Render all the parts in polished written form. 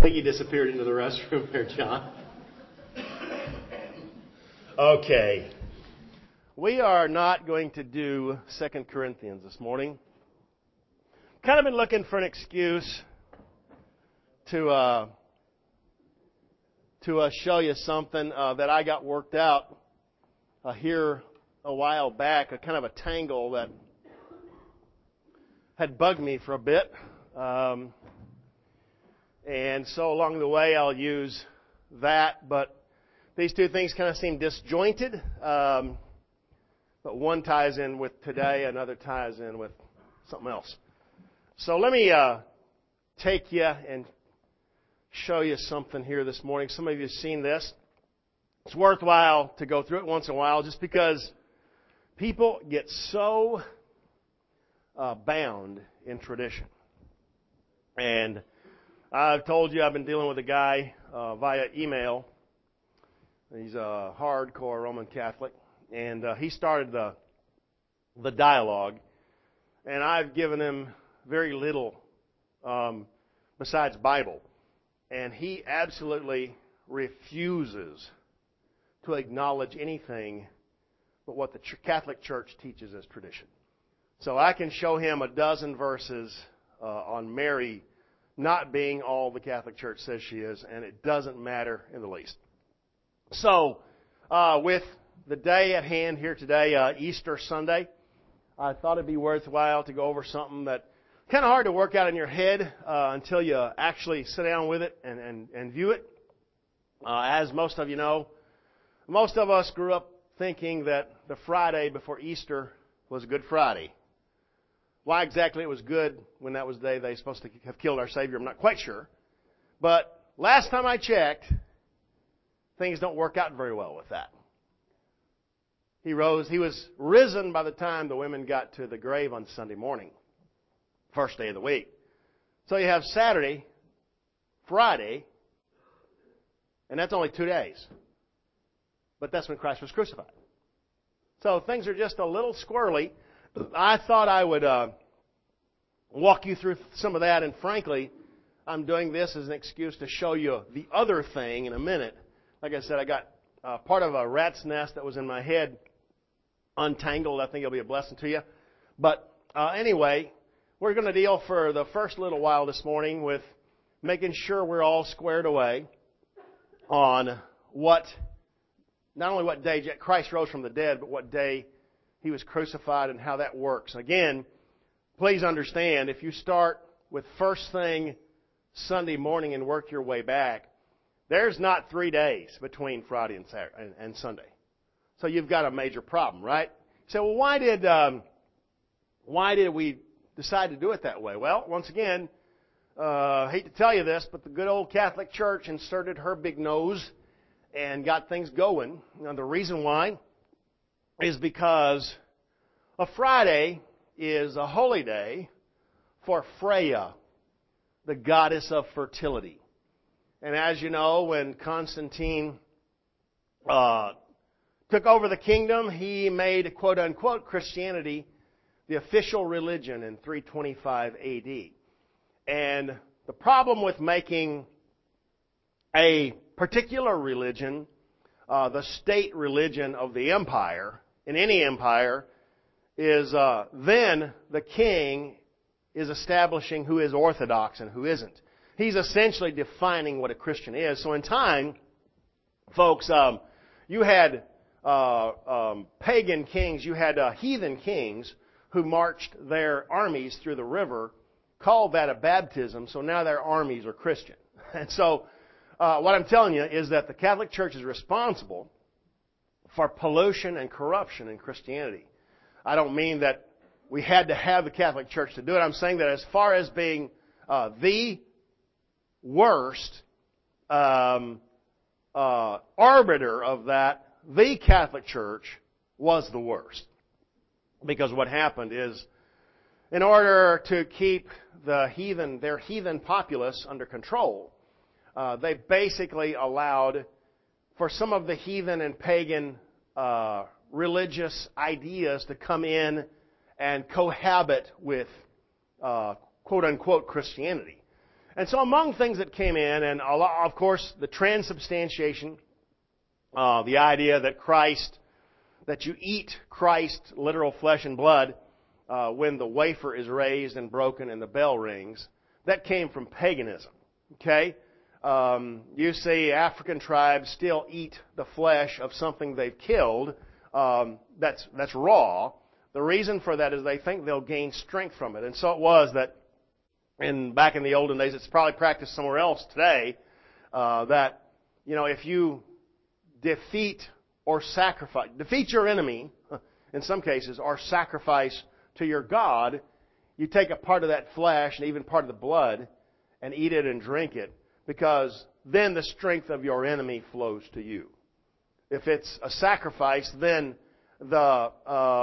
I think you disappeared into the restroom there, John. Okay. We are not going to do 2 Corinthians this morning. Kind of been looking for an excuse to show you something that I got worked out here a while back, a kind of a tangle that had bugged me for a bit. And so along the way I'll use that, but these two things kind of seem disjointed. But one ties in with today, another ties in with something else. So let me take you and show you something here this morning. Some of you have seen this. It's worthwhile to go through it once in a while just because people get so bound in tradition. And I've told you I've been dealing with a guy via email. He's a hardcore Roman Catholic. And he started the dialogue. And I've given him very little besides Bible. And he absolutely refuses to acknowledge anything but what the Catholic Church teaches as tradition. So I can show him a dozen verses on Mary not being all the Catholic Church says she is, and it doesn't matter in the least. So, with the day at hand here today, Easter Sunday, I thought it'd be worthwhile to go over something that kind of hard to work out in your head until you actually sit down with it and view it. As most of you know, most of us grew up thinking that the Friday before Easter was Good Friday. Why exactly it was good when that was the day they were supposed to have killed our Savior, I'm not quite sure. But last time I checked, things don't work out very well with that. He was risen by the time the women got to the grave on Sunday morning, first day of the week. So you have Saturday, Friday, and that's only 2 days. But that's when Christ was crucified. So things are just a little squirrely. I thought I would walk you through some of that, and frankly, I'm doing this as an excuse to show you the other thing in a minute. Like I said, I got part of a rat's nest that was in my head untangled. I think it'll be a blessing to you. But anyway, we're going to deal for the first little while this morning with making sure we're all squared away on not only what day Christ rose from the dead, but what day He was crucified and how that works. Again, please understand, if you start with first thing Sunday morning and work your way back, there's not 3 days between Friday and Saturday and Sunday. So you've got a major problem, right? So, well, why did we decide to do it that way? Well, once again, I hate to tell you this, but the good old Catholic Church inserted her big nose and got things going. Now, the reason why is because a Friday is a holy day for Freya, the goddess of fertility. And as you know, when Constantine took over the kingdom, he made, quote-unquote, Christianity the official religion in 325 A.D. And the problem with making a particular religion the state religion of the empire, in any empire, is then the king is establishing who is orthodox and who isn't. He's essentially defining what a Christian is. So in time, folks, you had pagan kings, you had heathen kings who marched their armies through the river, called that a baptism, so now their armies are Christian. And so what I'm telling you is that the Catholic Church is responsible for pollution and corruption in Christianity. I don't mean that we had to have the Catholic Church to do it. I'm saying that as far as being the worst arbiter of that, the Catholic Church was the worst. Because what happened is, in order to keep their heathen populace under control, they basically allowed for some of the heathen and pagan religious ideas to come in and cohabit with quote-unquote Christianity. And so among things that came in, and a lot, of course, the transubstantiation, the idea that that you eat Christ's literal flesh and blood when the wafer is raised and broken and the bell rings, that came from paganism. Okay? You see African tribes still eat the flesh of something they've killed that's raw. The reason for that is they think they'll gain strength from it. And so it was that back in the olden days, it's probably practiced somewhere else today, that, if you defeat your enemy, in some cases, or sacrifice to your God, you take a part of that flesh and even part of the blood and eat it and drink it, because then the strength of your enemy flows to you. If it's a sacrifice, then the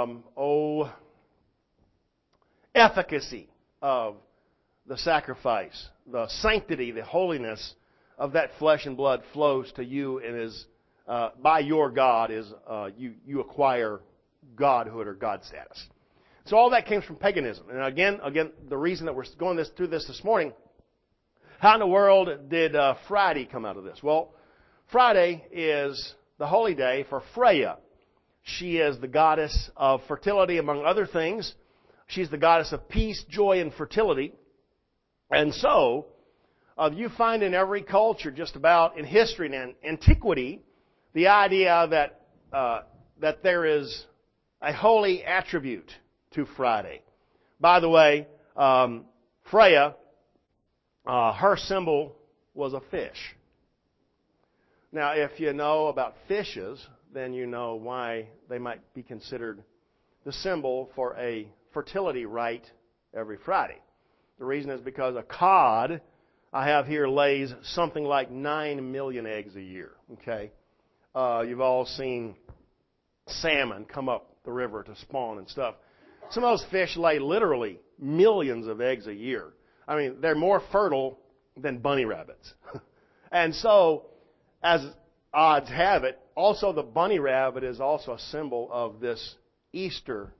efficacy of the sacrifice, the sanctity, the holiness of that flesh and blood flows to you, and is by your God you acquire godhood or God status. So all that came from paganism. And again, the reason that we're going through this morning, how in the world did Friday come out of this? Well, Friday is the holy day for Freya. She is the goddess of fertility, among other things. She's the goddess of peace, joy, and fertility. And so, you find in every culture, just about in history and antiquity, the idea that there is a holy attribute to Friday. By the way, Freya, her symbol was a fish. Now, if you know about fishes, then you know why they might be considered the symbol for a fertility rite every Friday. The reason is because a cod, I have here, lays something like 9 million eggs a year. Okay, you've all seen salmon come up the river to spawn and stuff. Some of those fish lay literally millions of eggs a year. I mean, they're more fertile than bunny rabbits. And so, as odds have it, also the bunny rabbit is also a symbol of this Easter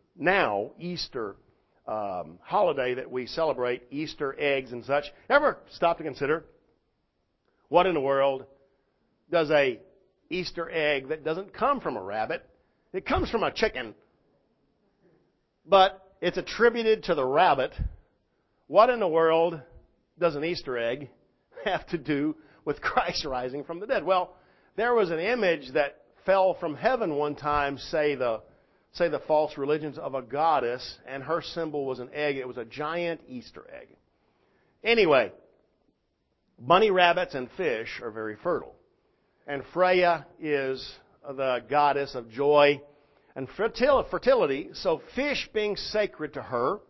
holiday that we celebrate, Easter eggs and such. Ever stop to consider what in the world does a Easter egg that doesn't come from a rabbit? It comes from a chicken, but it's attributed to the rabbit. What in the world does an Easter egg have to do with Christ rising from the dead? Well, there was an image that fell from heaven one time, say the false religions, of a goddess, and her symbol was an egg. It was a giant Easter egg. Anyway, bunny rabbits and fish are very fertile. And Freya is the goddess of joy and fertility. So fish being sacred to her,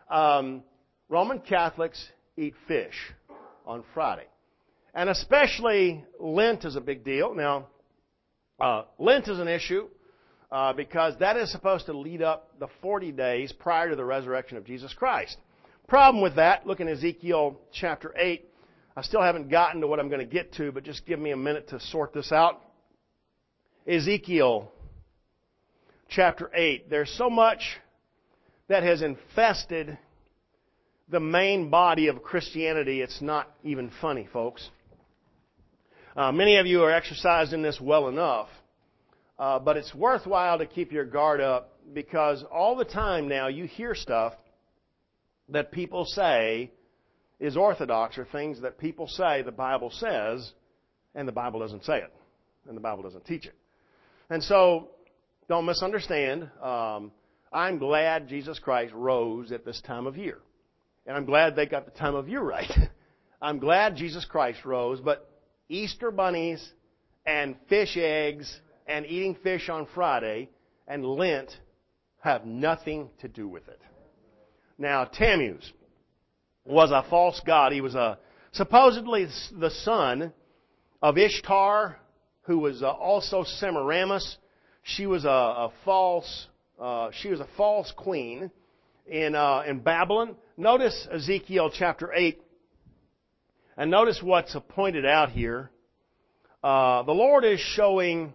Roman Catholics eat fish on Friday. And especially Lent is a big deal. Now, Lent is an issue because that is supposed to lead up the 40 days prior to the resurrection of Jesus Christ. Problem with that, look in Ezekiel chapter 8. I still haven't gotten to what I'm going to get to, but just give me a minute to sort this out. Ezekiel chapter 8. There's so much that has infested the main body of Christianity, it's not even funny, folks. Many of you are exercised in this well enough, but it's worthwhile to keep your guard up, because all the time now you hear stuff that people say is orthodox, or things that people say the Bible says, and the Bible doesn't say it, and the Bible doesn't teach it. And so, don't misunderstand. I'm glad Jesus Christ rose at this time of year. And I'm glad they got the time of year right. I'm glad Jesus Christ rose, but Easter bunnies and fish eggs and eating fish on Friday and Lent have nothing to do with it. Now, Tammuz was a false god. He was supposedly the son of Ishtar, who was also Semiramis. She was a false queen in Babylon. Notice Ezekiel chapter 8, and notice what's pointed out here. The Lord is showing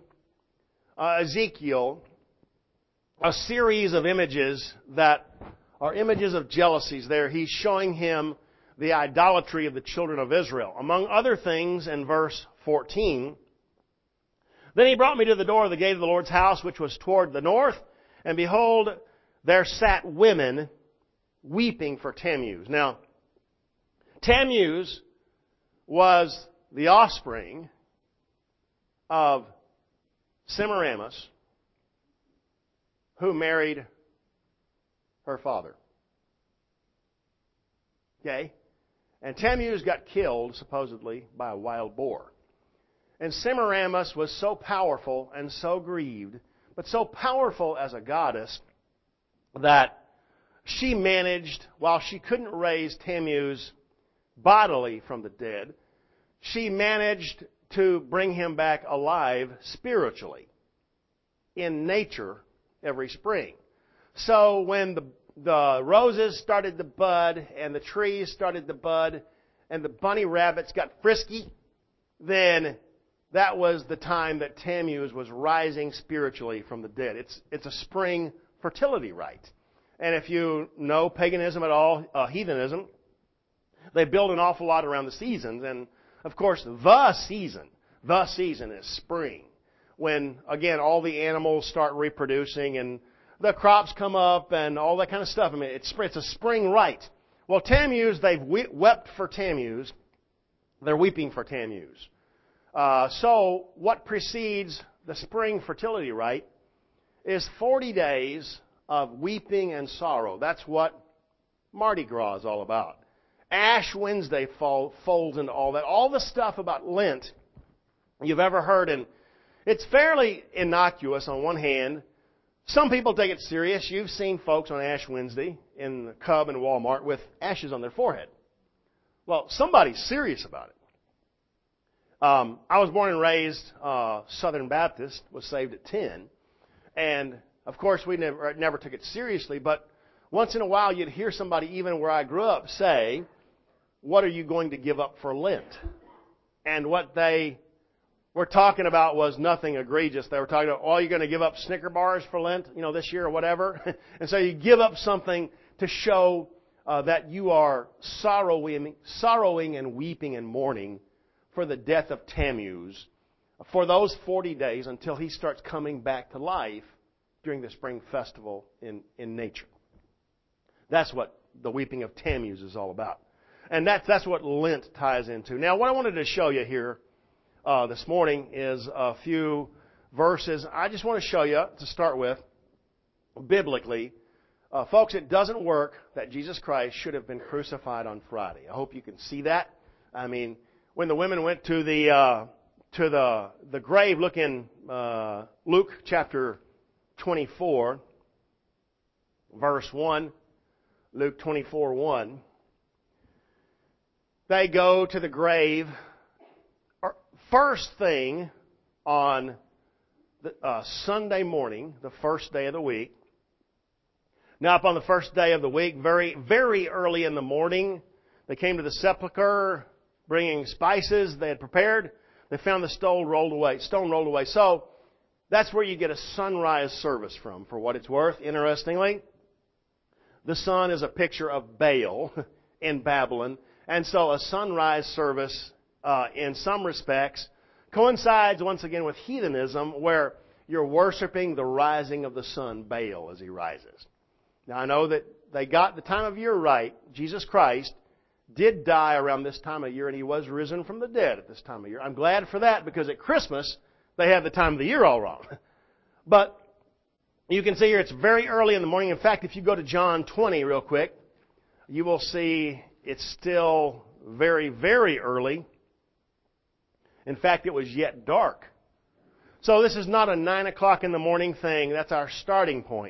Ezekiel a series of images that are images of jealousies there. He's showing him the idolatry of the children of Israel. Among other things, in verse 14, then he brought me to the door of the gate of the Lord's house, which was toward the north, and behold, there sat women weeping for Tammuz. Now, Tammuz was the offspring of Semiramis, who married her father. Okay? And Tammuz got killed, supposedly, by a wild boar. And Semiramis was so powerful and so grieved, but so powerful as a goddess, that she managed, while she couldn't raise Tammuz bodily from the dead, she managed to bring him back alive spiritually in nature every spring. So when the roses started to bud and the trees started to bud and the bunny rabbits got frisky, then that was the time that Tammuz was rising spiritually from the dead. It's a spring fertility rite. And if you know paganism at all, heathenism, they build an awful lot around the seasons. And, of course, the season is spring. When, again, all the animals start reproducing and the crops come up and all that kind of stuff. I mean, it's a spring rite. Well, Tammuz, they've wept for Tammuz. They're weeping for Tammuz. So what precedes the spring fertility rite is 40 days of weeping and sorrow. That's what Mardi Gras is all about. Ash Wednesday folds into all that. All the stuff about Lent you've ever heard, and it's fairly innocuous on one hand. Some people take it serious. You've seen folks on Ash Wednesday in the Cub and Walmart with ashes on their forehead. Well, somebody's serious about it. I was born and raised Southern Baptist, was saved at 10, and of course we never took it seriously, but once in a while you'd hear somebody, even where I grew up, say, what are you going to give up for Lent? And what they were talking about was nothing egregious. They were talking about, oh, you're going to give up Snicker bars for Lent, this year or whatever. And so you give up something to show that you are sorrowing and weeping and mourning for the death of Tammuz for those 40 days until he starts coming back to life during the spring festival in nature. That's what the weeping of Tammuz is all about. And that's what Lent ties into. Now, what I wanted to show you here this morning is a few verses. I just want to show you, to start with, biblically, folks, it doesn't work that Jesus Christ should have been crucified on Friday. I hope you can see that. I mean, when the women went to the grave, look in Luke chapter 24, verse 1. Luke 24:1. They go to the grave first thing on Sunday morning, the first day of the week. Now, upon the first day of the week, very, very early in the morning, they came to the sepulchre, bringing spices they had prepared. They found the stone rolled away. So that's where you get a sunrise service from, for what it's worth. Interestingly, the sun is a picture of Baal in Babylon. And so a sunrise service, in some respects, coincides once again with heathenism, where you're worshiping the rising of the sun, Baal, as he rises. Now, I know that they got the time of year right. Jesus Christ did die around this time of year, and he was risen from the dead at this time of year. I'm glad for that, because at Christmas, they have the time of the year all wrong. But you can see here it's very early in the morning. In fact, if you go to John 20 real quick, you will see it's still very, very early. In fact, it was yet dark. So this is not a 9 o'clock in the morning thing. That's our starting point.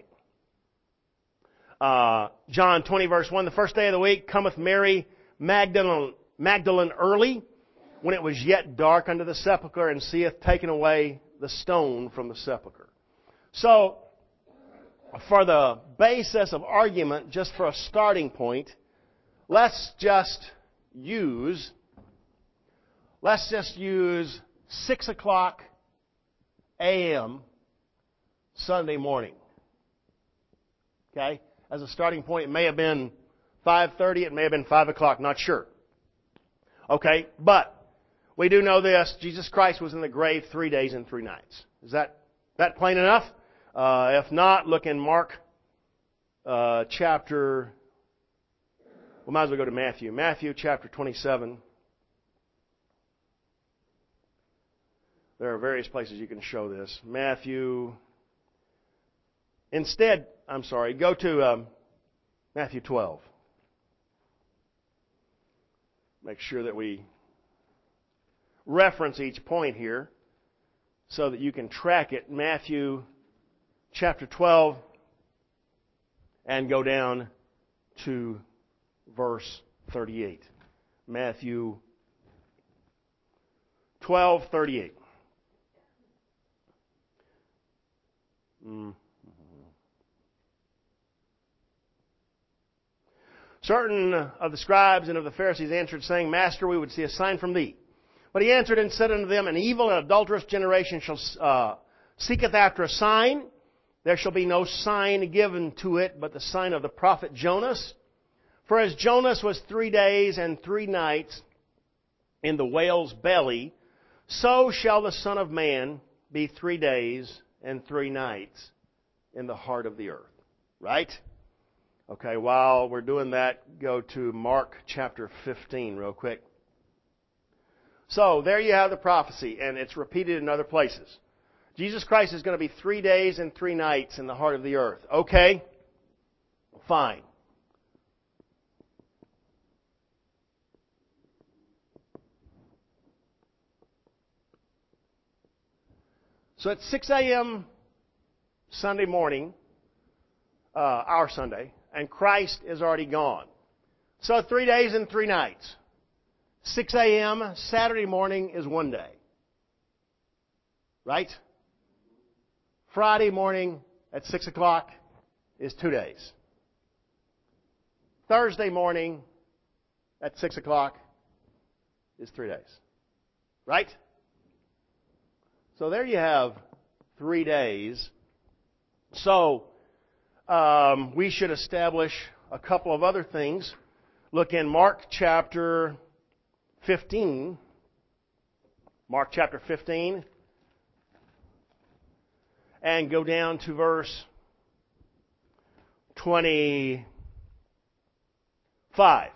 John 20, verse 1, the first day of the week cometh Mary Magdalene early, when it was yet dark, unto the sepulchre, and seeth taken away the stone from the sepulchre. So, for the basis of argument, just for a starting point, let's just use 6 o'clock a.m. Sunday morning. Okay? As a starting point, it may have been 5:30, it may have been 5 o'clock, not sure. Okay, but we do know this, Jesus Christ was in the grave 3 days and 3 nights. Is that plain enough? If not, look in Mark chapter, we might as well go to Matthew. Matthew chapter 27. There are various places you can show this. Matthew, go to Matthew 12. Make sure that we reference each point here so that you can track it. Matthew chapter 12 and go down to verse 38. Matthew 12:38. Certain of the scribes and of the Pharisees answered, saying, Master, we would see a sign from thee. But he answered and said unto them, An evil and adulterous generation seeketh after a sign. There shall be no sign given to it, but the sign of the prophet Jonas. For as Jonas was 3 days and 3 nights in the whale's belly, so shall the Son of Man be 3 days and 3 nights in the heart of the earth. Right? Okay, while we're doing that, go to Mark chapter 15 real quick. So, there you have the prophecy, and it's repeated in other places. Jesus Christ is going to be 3 days and 3 nights in the heart of the earth. Okay? Fine. So at 6 a.m. Sunday morning, our Sunday, and Christ is already gone. So 3 days and 3 nights. 6 a.m. Saturday morning is 1 day. Right? Friday morning at 6 o'clock is 2 days. Thursday morning at 6 o'clock is 3 days. Right? So there you have 3 days. So, we should establish a couple of other things. Look in Mark chapter 15. Mark chapter 15. And go down to verse 25.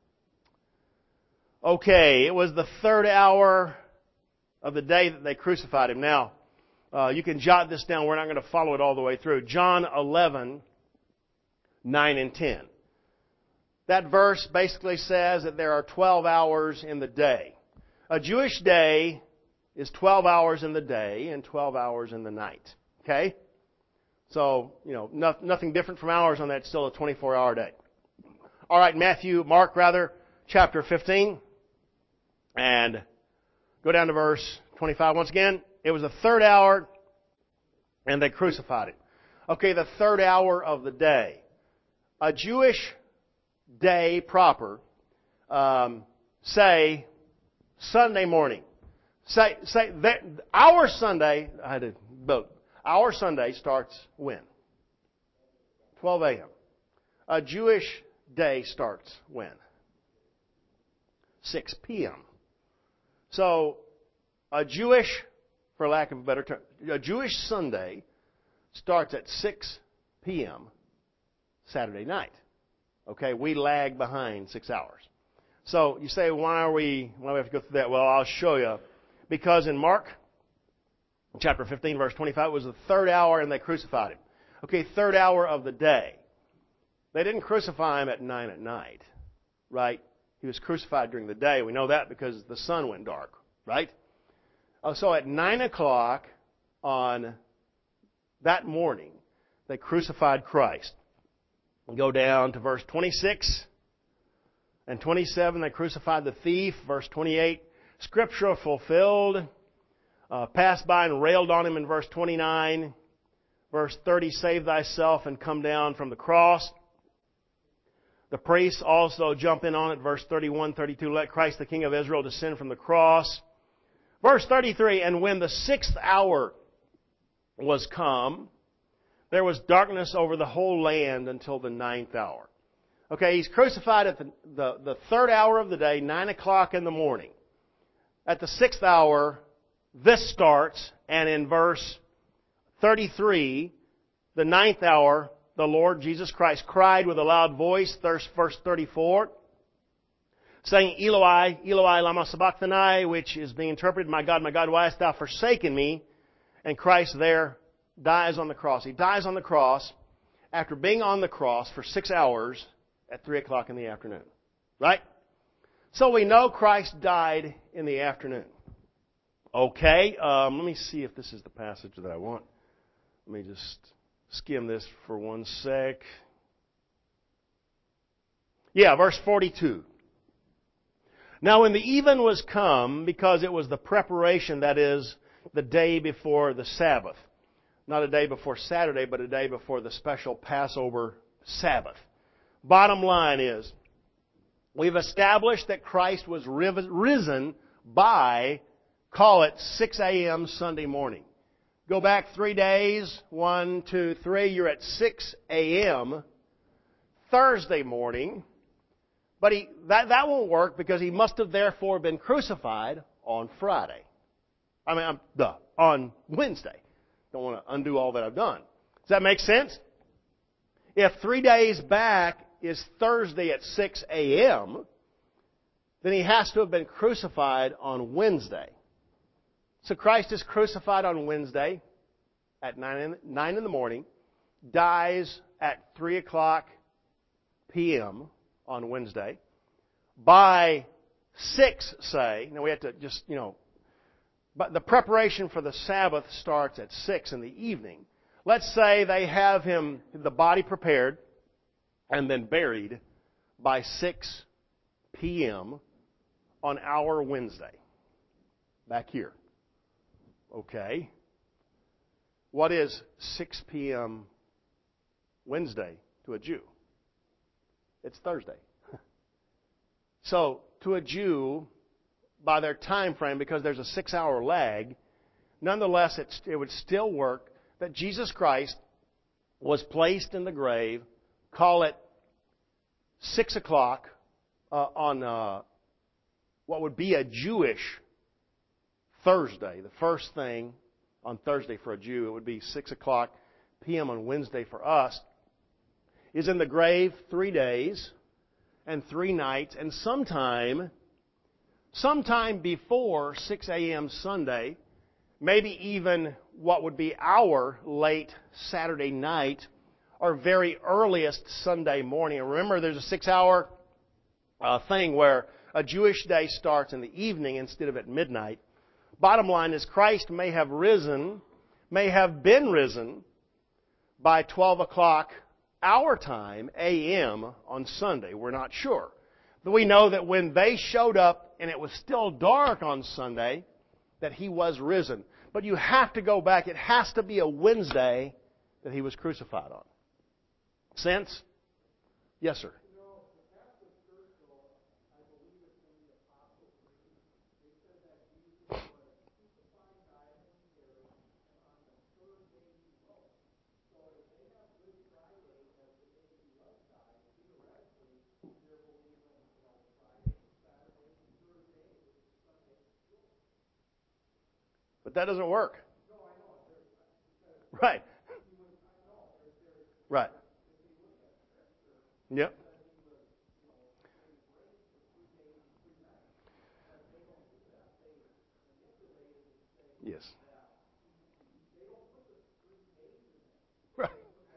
Okay, it was the 3rd hour of the day that they crucified Him. Now, you can jot this down. We're not going to follow it all the way through. John 11, 9 and 10. That verse basically says that there are 12 hours in the day. A Jewish day is 12 hours in the day and 12 hours in the night. Okay? So, nothing different from ours on that. It's still a 24-hour day. All right, Mark chapter 15. And go down to verse 25 once again. It was the 3rd hour, and they crucified Him. Okay, the 3rd hour of the day. A Jewish day proper, say Sunday morning. Say that our Sunday. Our Sunday starts when? 12 a.m. A Jewish day starts when? 6 p.m. So, a Jewish, for lack of a better term, a Jewish Sunday starts at 6 p.m. Saturday night. Okay, we lag behind 6 hours. So, you say, why do we have to go through that? Well, I'll show you. Because in Mark chapter 15, verse 25, it was the 3rd hour and they crucified Him. Okay, 3rd hour of the day. They didn't crucify Him at 9 at night, right? He was crucified during the day. We know that because the sun went dark, right? So at 9 o'clock on that morning, they crucified Christ. We go down to verse 26 and 27. They crucified the thief. Verse 28, Scripture fulfilled. Passed by and railed on Him in verse 29. Verse 30, save thyself and come down from the cross. The priests also jump in on it. Verse 31, 32, let Christ the King of Israel descend from the cross. Verse 33, and when the 6th hour was come, there was darkness over the whole land until the 9th hour. Okay, He's crucified at the third hour of the day, 9 o'clock in the morning. At the 6th hour, this starts, and in verse 33, the 9th hour, the Lord Jesus Christ cried with a loud voice, verse 34, saying, Eloi, Eloi, lama sabachthani, which is being interpreted, my God, why hast thou forsaken me? And Christ there dies on the cross. He dies on the cross after being on the cross for 6 hours at 3 o'clock in the afternoon. Right? So we know Christ died in the afternoon. Okay, let me see if this is the passage that I want. Let me just skim this for one sec. Yeah, verse 42. Now when the even was come, because it was the preparation, that is, the day before the Sabbath. Not a day before Saturday, but a day before the special Passover Sabbath. Bottom line is, we've established that Christ was risen by, call it 6 a.m. Sunday morning. Go back 3 days, 1, 2, 3, you're at 6 a.m. Thursday morning. But that won't work because He must have therefore been crucified on Friday. On Wednesday. Don't want to undo all that I've done. Does that make sense? If 3 days back is Thursday at 6 a.m., then He has to have been crucified on Wednesday. So Christ is crucified on Wednesday at 9 in the morning, dies at 3 o'clock p.m. on Wednesday. By 6, say, now we have to just, but the preparation for the Sabbath starts at 6 in the evening. Let's say they have the body prepared and then buried by 6 p.m. on our Wednesday. Back here. Okay. What is 6 p.m. Wednesday to a Jew? It's Thursday. So, to a Jew, by their time frame, because there's a 6-hour lag, nonetheless, it would still work that Jesus Christ was placed in the grave, call it 6 o'clock on what would be a Jewish Thursday. The first thing on Thursday for a Jew, it would be 6 o'clock p.m. on Wednesday for us, is in the grave 3 days and 3 nights, and sometime before 6 a.m. Sunday, maybe even what would be our late Saturday night or very earliest Sunday morning. And remember, there's a 6-hour thing where a Jewish day starts in the evening instead of at midnight. Bottom line is Christ may have been risen by 12 o'clock our time, a.m., on Sunday. We're not sure. But we know that when they showed up and it was still dark on Sunday, that He was risen. But you have to go back. It has to be a Wednesday that He was crucified on. Sense? Yes, sir. But that doesn't work. Right. Right. Yep. Yes. Right.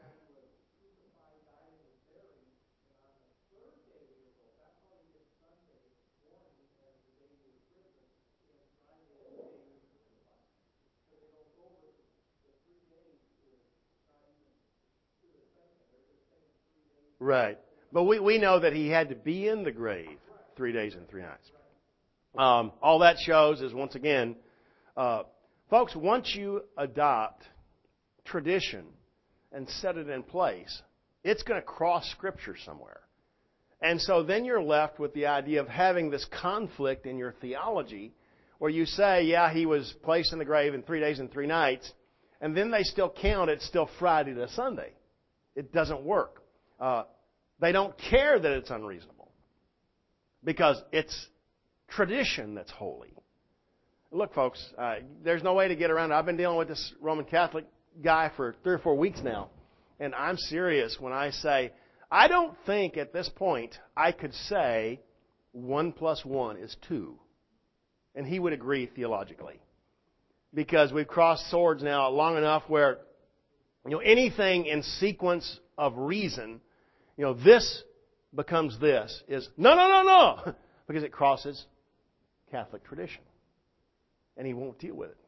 Right. But we know that He had to be in the grave 3 days and 3 nights. All that shows is, once again, folks, once you adopt tradition and set it in place, it's going to cross Scripture somewhere. And so then you're left with the idea of having this conflict in your theology where you say, yeah, He was placed in the grave in 3 days and 3 nights, and then they still count it's still Friday to Sunday. It doesn't work. They don't care that it's unreasonable because it's tradition that's holy. Look, folks, there's no way to get around it. I've been dealing with this Roman Catholic guy for 3 or 4 weeks now, and I'm serious when I say I don't think at this point I could say 1 + 1 is 2. And he would agree theologically. Because we've crossed swords now long enough where, anything in sequence of reason, this becomes this, is no, because it crosses Catholic tradition. And he won't deal with it.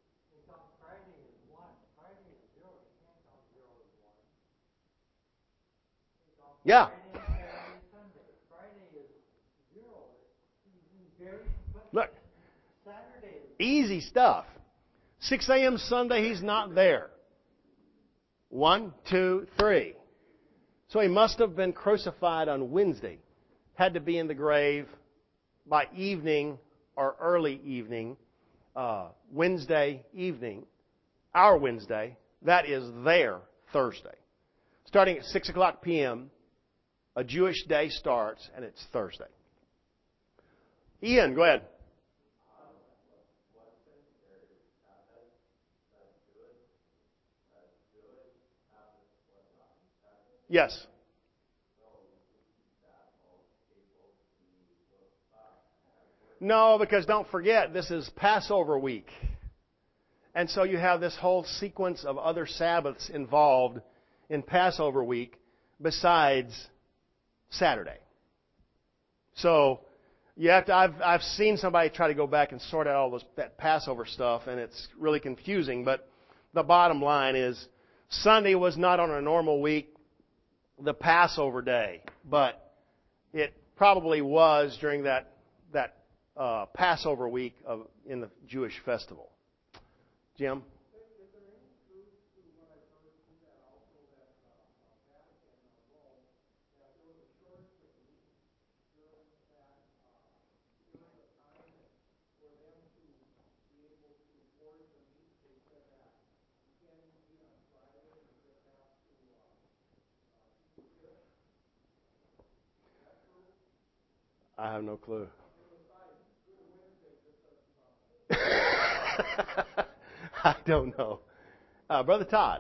Yeah. Look, easy stuff. 6 a.m. Sunday, he's not there. 1, 2, 3. So he must have been crucified on Wednesday. Had to be in the grave by evening or early evening, Wednesday evening, our Wednesday. That is their Thursday. Starting at 6 o'clock p.m., a Jewish day starts, and it's Thursday. Ian, go ahead. Yes. No, because don't forget, this is Passover week. And so you have this whole sequence of other Sabbaths involved in Passover week besides Saturday. So you have to. I've seen somebody try to go back and sort out all that Passover stuff, and it's really confusing. But the bottom line is, Sunday was not on a normal week, the Passover day, but it probably was during that Passover week in the Jewish festival. Jim? I have no clue. I don't know. Brother Todd.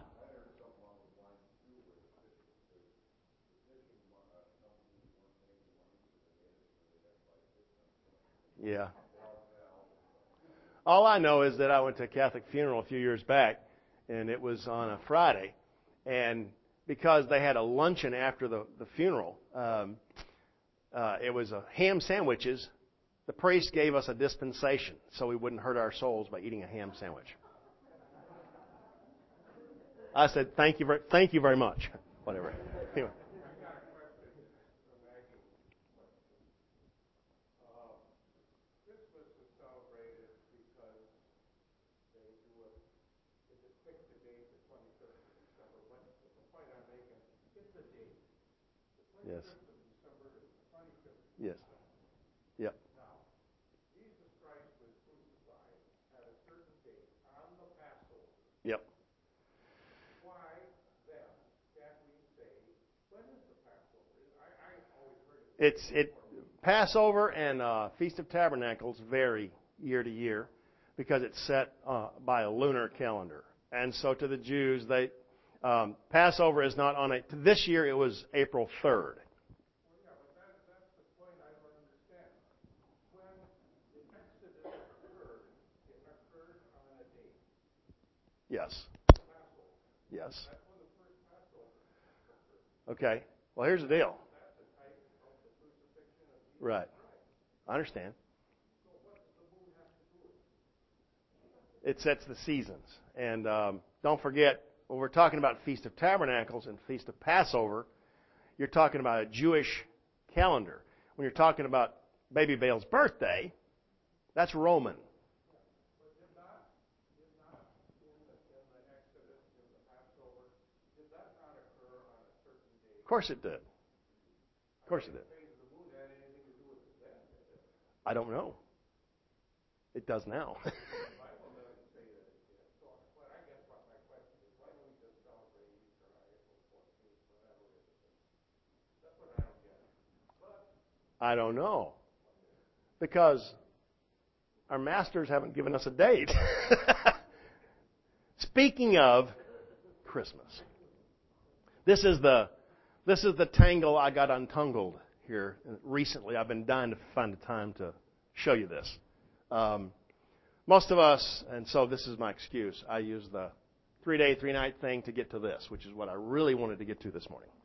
Yeah. All I know is that I went to a Catholic funeral a few years back, and it was on a Friday. And because they had a luncheon after the funeral, it was ham sandwiches. The priest gave us a dispensation so we wouldn't hurt our souls by eating a ham sandwich. I said, thank you very much. Whatever. Anyway. Yes. Yes. Yep. Yep. Passover and Feast of Tabernacles vary year to year because it's set by a lunar calendar. And so to the Jews, Passover is not on this year it was April 3rd. Yes. Yes. Okay. Well, here's the deal. Right. I understand. It sets the seasons. And don't forget, when we're talking about Feast of Tabernacles and Feast of Passover, you're talking about a Jewish calendar. When you're talking about Baby Baal's birthday, that's Roman. Of course it did. Of course it did. I don't know. It does now. I don't know. Because our masters haven't given us a date. Speaking of Christmas, this is the tangle I got untangled here recently. I've been dying to find the time to show you this. Most of us, and so this is my excuse, I use the 3-day, 3-night thing to get to this, which is what I really wanted to get to this morning.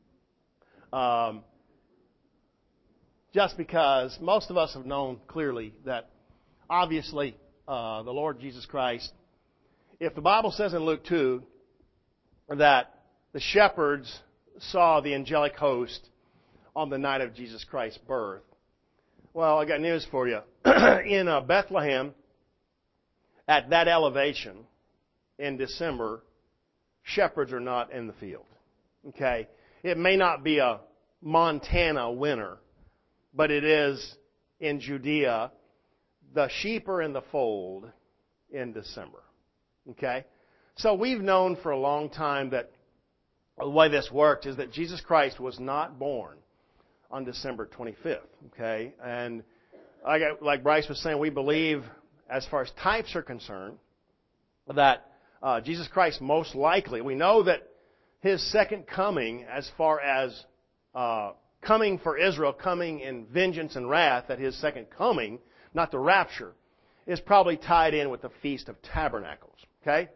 Just because most of us have known clearly that obviously the Lord Jesus Christ, if the Bible says in Luke 2 that the shepherds saw the angelic host on the night of Jesus Christ's birth, well, I got news for you. In Bethlehem, at that elevation in December, shepherds are not in the field. Okay? It may not be a Montana winter, but it is in Judea. The sheep are in the fold in December. Okay? So we've known for a long time that the way this worked is that Jesus Christ was not born on December 25th. Okay? And like Bryce was saying, we believe, as far as types are concerned, that Jesus Christ most likely, we know that His second coming, as far as coming for Israel, coming in vengeance and wrath, that His second coming, not the rapture, is probably tied in with the Feast of Tabernacles. Okay?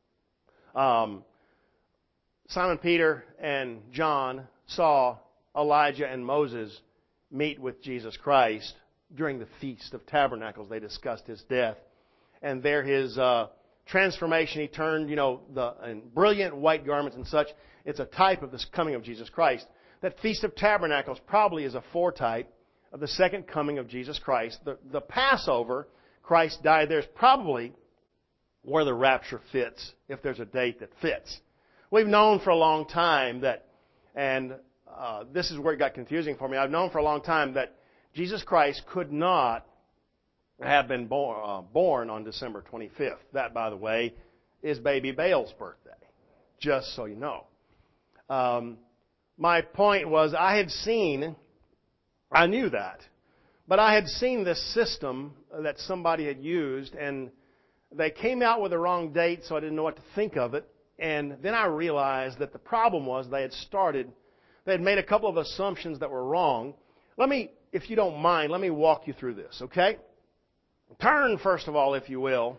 Simon Peter and John saw Elijah and Moses meet with Jesus Christ during the Feast of Tabernacles. They discussed His death. And there His transformation, He turned, in brilliant white garments and such. It's a type of this coming of Jesus Christ. That Feast of Tabernacles probably is a foretype of the second coming of Jesus Christ. The Passover, Christ died there, is probably where the rapture fits, if there's a date that fits. We've known for a long time that, and this is where it got confusing for me, I've known for a long time that Jesus Christ could not have been born on December 25th. That, by the way, is baby Baal's birthday, just so you know. My point was I knew that, but I had seen this system that somebody had used, and they came out with the wrong date, so I didn't know what to think of it. And then I realized that the problem was they had made a couple of assumptions that were wrong. If you don't mind, let me walk you through this, okay? Turn, first of all, if you will.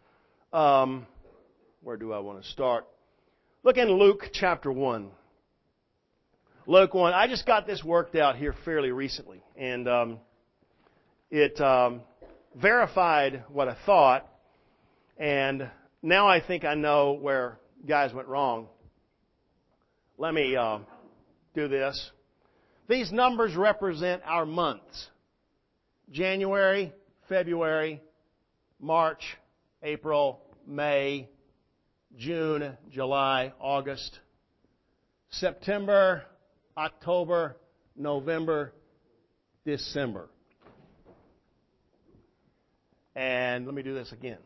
Where do I want to start? Look in Luke chapter 1. Luke 1. I just got this worked out here fairly recently. And it verified what I thought. And now I think I know where guys went wrong. Let me do this. These numbers represent our months. January, February, March, April, May, June, July, August, September, October, November, December. And let me do this again.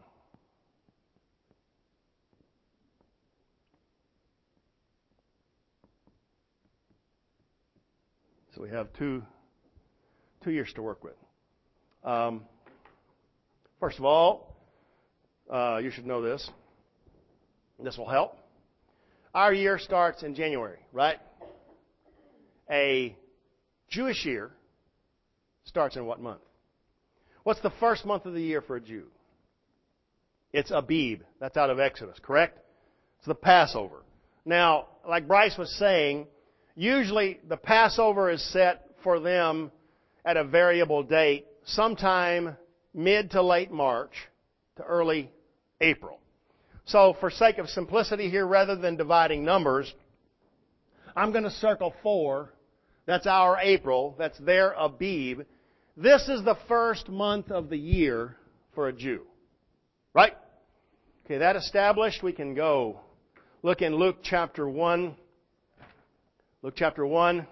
So we have two years to work with. First of all, you should know this. This will help. Our year starts in January, right? A Jewish year starts in what month? What's the first month of the year for a Jew? It's Abib. That's out of Exodus, correct? It's the Passover. Now, like Bryce was saying, usually the Passover is set for them at a variable date, sometime mid to late March to early April. So for sake of simplicity here, rather than dividing numbers, I'm going to circle 4. That's our April. That's their Abib. This is the first month of the year for a Jew. Right? Okay, that established, we can go look in Luke chapter 1. Luke chapter 1.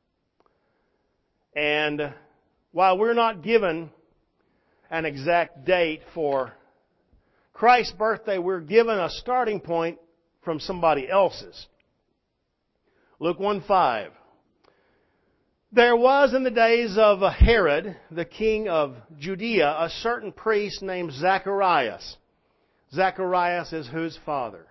And while we're not given an exact date for Christ's birthday, we're given a starting point from somebody else's. Luke 1:5. There was in the days of Herod, the king of Judea, a certain priest named Zacharias. Zacharias is whose father?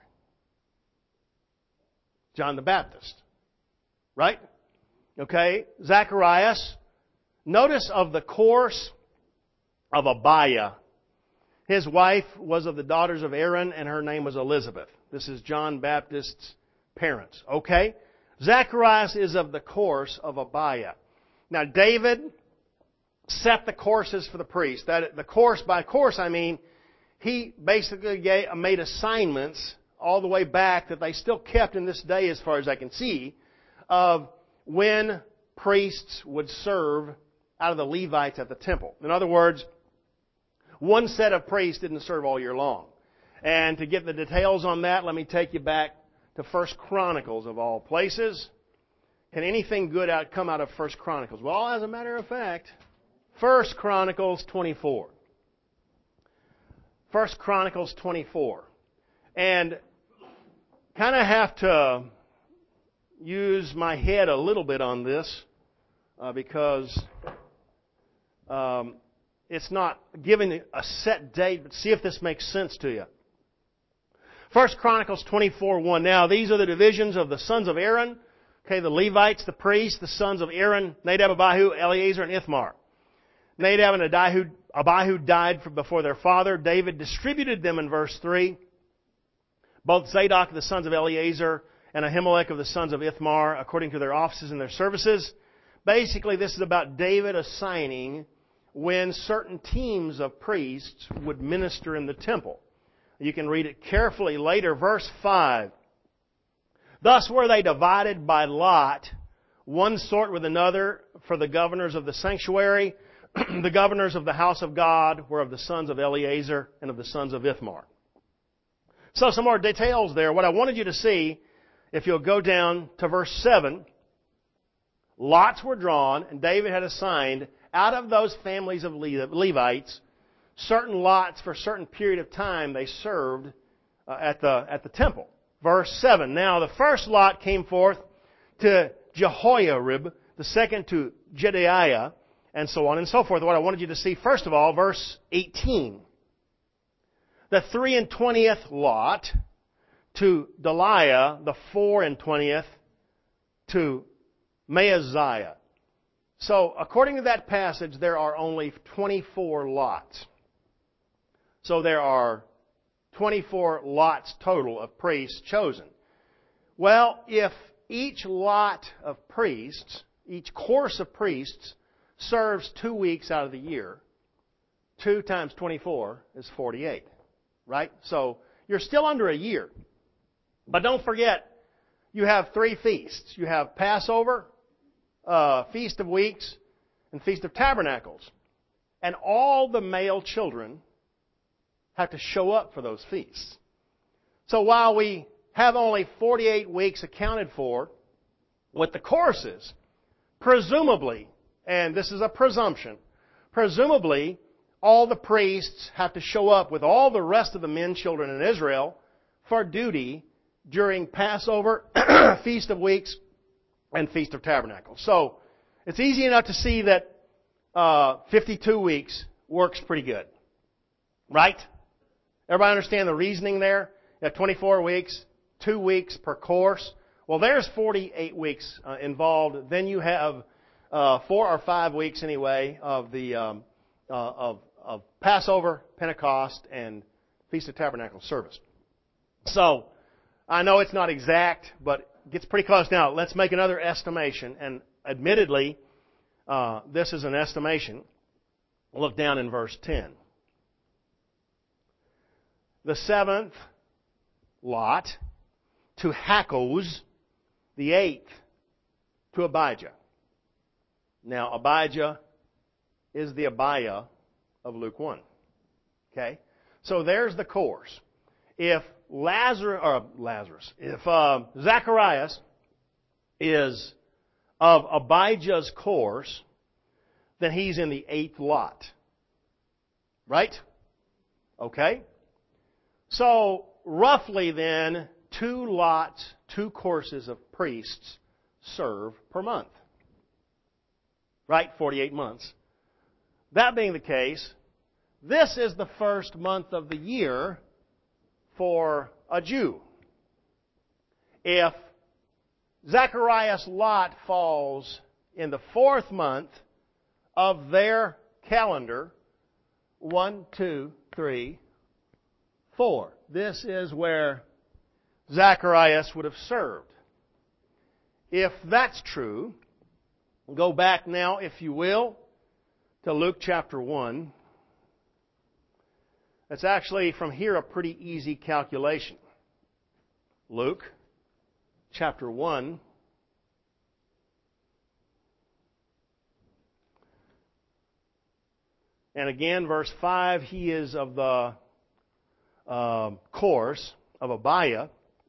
John the Baptist. Right? Okay, Zacharias. Notice of the course of Abiah. His wife was of the daughters of Aaron, and her name was Elizabeth. This is John Baptist's parents. Okay? Zacharias is of the course of Abiah. Now, David set the courses for the priest. The course, by course, I mean, he basically made assignments all the way back that they still kept in this day, as far as I can see, of when priests would serve out of the Levites at the temple. In other words, one set of priests didn't serve all year long. And to get the details on that, let me take you back to 1 Chronicles of all places. Can anything good come out of 1 Chronicles? Well, as a matter of fact, 1 Chronicles 24. 1 Chronicles 24. And kind of have to use my head a little bit on this because it's not giving a set date, but see if this makes sense to you. 1 Chronicles 24:1. Now, these are the divisions of the sons of Aaron. Okay, the Levites, the priests, the sons of Aaron, Nadab, Abihu, Eleazar, and Ithamar. Nadab and Abihu died before their father. David distributed them in verse 3. Both Zadok, the sons of Eleazar, and Ahimelech of the sons of Ithamar, according to their offices and their services. Basically, this is about David assigning when certain teams of priests would minister in the temple. You can read it carefully later. Verse 5. Thus were they divided by lot, one sort with another, for the governors of the sanctuary. The governors of the house of God were of the sons of Eleazar and of the sons of Ithamar. So some more details there. What I wanted you to see, if you'll go down to verse 7, lots were drawn, and David had assigned out of those families of Levites certain lots for a certain period of time they served at the temple. Verse 7, now the first lot came forth to Jehoiarib, the second to Jedaiah, and so on and so forth. What I wanted you to see, first of all, verse 18. The 23rd lot to Deliah, the 24th to Maaziah. So, according to that passage, there are only 24 lots. So there are 24 lots total of priests chosen. Well, if each lot of priests, each course of priests, serves 2 weeks out of the year, 2 times 24 is 48. Right? So you're still under a year. But don't forget, you have 3 feasts. You have Passover, Feast of Weeks, and Feast of Tabernacles. And all the male children have to show up for those feasts. So while we have only 48 weeks accounted for with the courses, presumably, and this is a presumption, presumably all the priests have to show up with all the rest of the men, children in Israel for duty during Passover, Feast of Weeks, and Feast of Tabernacles. So it's easy enough to see that 52 weeks works pretty good. Right? Everybody understand the reasoning there? You have 24 weeks, 2 weeks per course. Well, there's 48 weeks involved. Then you have 4 or 5 weeks anyway of the of Passover, Pentecost, and Feast of Tabernacles service. So I know it's not exact, but it gets pretty close. Now let's make another estimation. And admittedly, this is an estimation. Look down in verse 10. The 7th lot to Hakkoz, the 8th to Abijah. Now, Abijah is the Abiah of Luke 1. Okay? So there's the course. If Zacharias is of Abijah's course, then he's in the 8th lot. Right? Okay? So, roughly then, 2 lots, 2 courses of priests serve per month. Right? 48 months. That being the case, this is the first month of the year for a Jew. If Zacharias' lot falls in the 4th month of their calendar, 1, 2, 3, 4. This is where Zacharias would have served. If that's true, go back now, if you will, to Luke chapter 1. It's actually from here a pretty easy calculation. Luke chapter 1. And again, verse 5, he is of the course of Abiah.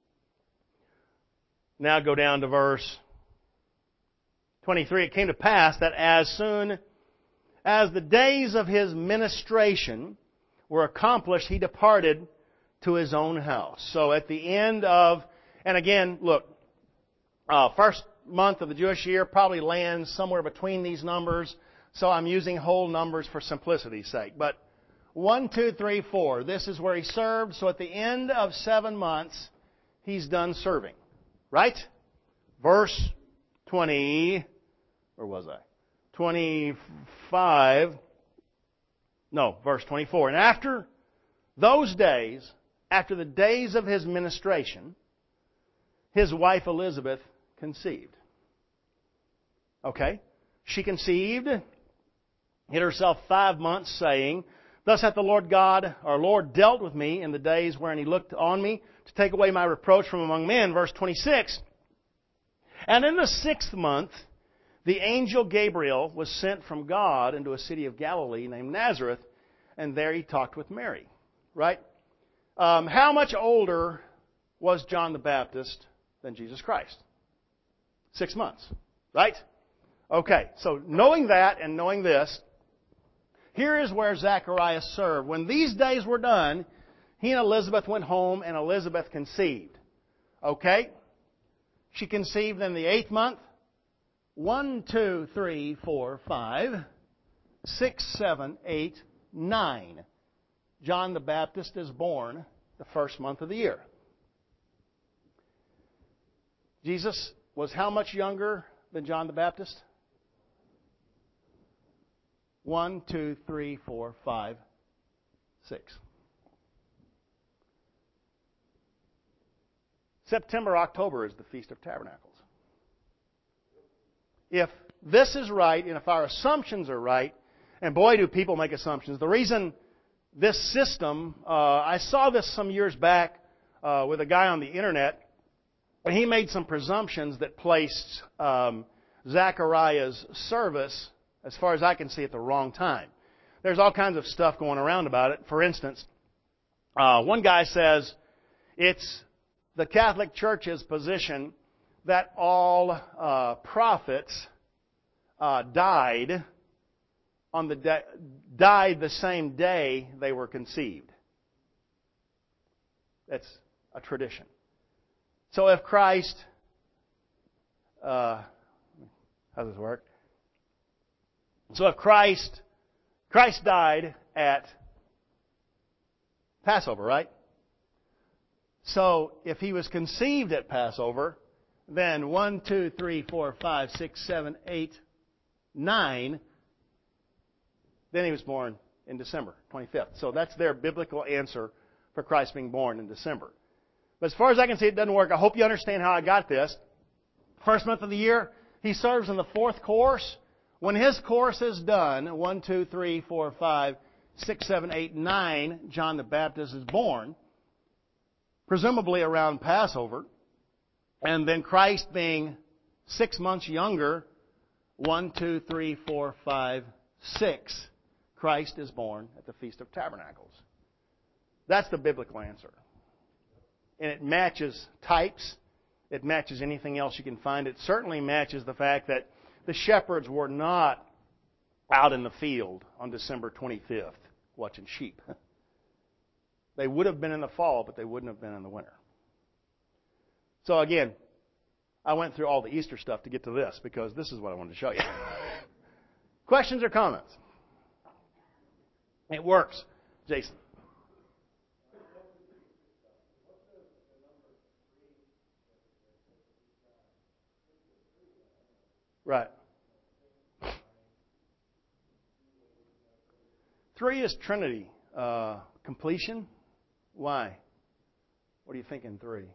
Now go down to verse 23. It came to pass that as soon as the days of his ministration were accomplished, he departed to his own house. So at the end of, and again, look, first month of the Jewish year probably lands somewhere between these numbers. So I'm using whole numbers for simplicity's sake. But 1, 2, 3, 4. This is where he served. So at the end of 7 months, he's done serving. Right? Verse 20, or was I? 25. No, verse 24. And after those days, after the days of his ministration, his wife Elizabeth conceived. Okay? She conceived, hid herself 5 months, saying, Thus hath the Lord God, our Lord, dealt with me in the days wherein he looked on me to take away my reproach from among men. Verse 26. And in the 6th month, the angel Gabriel was sent from God into a city of Galilee named Nazareth, and there he talked with Mary. Right? How much older was John the Baptist than Jesus Christ? 6 months. Right? Okay, so knowing that and knowing this, here is where Zacharias served. When these days were done, he and Elizabeth went home, and Elizabeth conceived. Okay? She conceived in the 8th month. 1, 2, 3, 4, 5, 6, 7, 8, 9. John the Baptist is born the 1st month of the year. Jesus was how much younger than John the Baptist? 1, 2, 3, 4, 5, 6. September, October is the Feast of Tabernacles. If this is right, and if our assumptions are right, and boy do people make assumptions. The reason this system, I saw this some years back with a guy on the internet, and he made some presumptions that placed Zechariah's service, as far as I can see, at the wrong time. There's all kinds of stuff going around about it. For instance, one guy says it's the Catholic Church's position that all prophets died the same day they were conceived. That's a tradition. So if Christ, how does this work? So if Christ died at Passover, right? So if he was conceived at Passover, then 1, 2, 3, 4, 5, 6, 7, 8, 9, then he was born in December 25th. So that's their biblical answer for Christ being born in December. But as far as I can see, it doesn't work. I hope you understand how I got this. 1st month of the year, he serves in the 4th course. When his course is done, 1, 2, 3, 4, 5, 6, 7, 8, 9, John the Baptist is born, presumably around Passover. And then Christ being 6 months younger, 1, 2, 3, 4, 5, 6, Christ is born at the Feast of Tabernacles. That's the biblical answer. And it matches types. It matches anything else you can find. It certainly matches the fact that the shepherds were not out in the field on December 25th watching sheep. They would have been in the fall, but they wouldn't have been in the winter. So again, I went through all the Easter stuff to get to this because this is what I wanted to show you. Questions or comments? It works. Jason. Right. 3 is Trinity. Completion. Why? What are you thinking 3?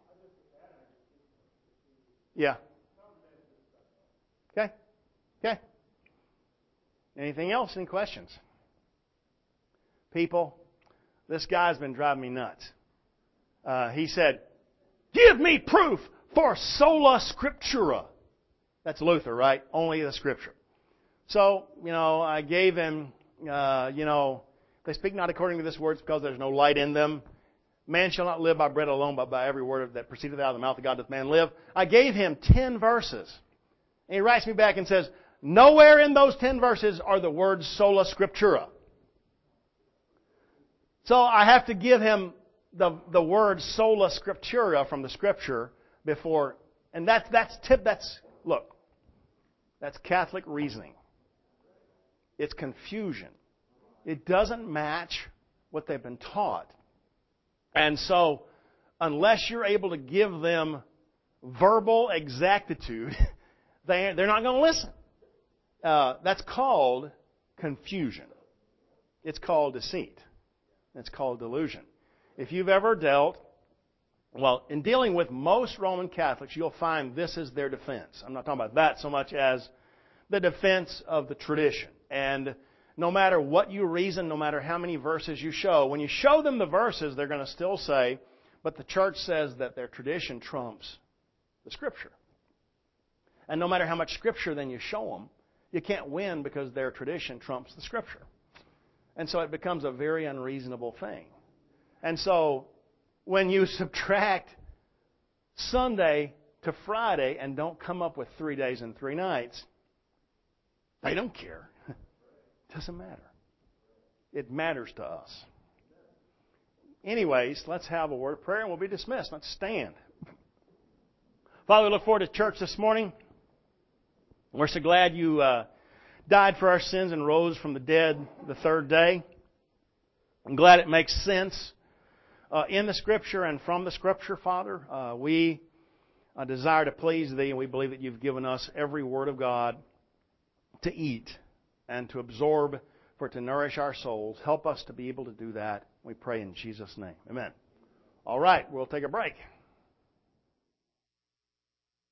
Yeah. Okay. Okay. Anything else? Any questions? People, this guy's been driving me nuts. He said, "Give me proof for sola scriptura." That's Luther, right? Only the Scripture. So, I gave him, they speak not according to this word because there's no light in them. Man shall not live by bread alone, but by every word that proceedeth out of the mouth of God doth man live. I gave him 10 verses. And he writes me back and says, nowhere in those 10 verses are the words sola scriptura. So I have to give him the word sola scriptura from the Scripture before, and that's Catholic reasoning. It's confusion. It doesn't match what they've been taught. And so, unless you're able to give them verbal exactitude, they're not going to listen. That's called confusion. It's called deceit. It's called delusion. If you've ever in dealing with most Roman Catholics, you'll find this is their defense. I'm not talking about that so much as the defense of the tradition. And no matter what you reason, no matter how many verses you show, when you show them the verses, they're going to still say, but the church says that their tradition trumps the Scripture. And no matter how much Scripture then you show them, you can't win because their tradition trumps the Scripture. And so it becomes a very unreasonable thing. And so when you subtract Sunday to Friday and don't come up with 3 days and 3 nights, they don't care. It doesn't matter. It matters to us. Anyways, let's have a word of prayer and we'll be dismissed. Let's stand. Father, we look forward to church this morning. We're so glad you died for our sins and rose from the dead the 3rd day. I'm glad it makes sense in the Scripture and from the Scripture, Father. We desire to please Thee, and we believe that You've given us every Word of God to eat and to absorb, for it to nourish our souls. Help us to be able to do that. We pray in Jesus' name. Amen. All right, we'll take a break.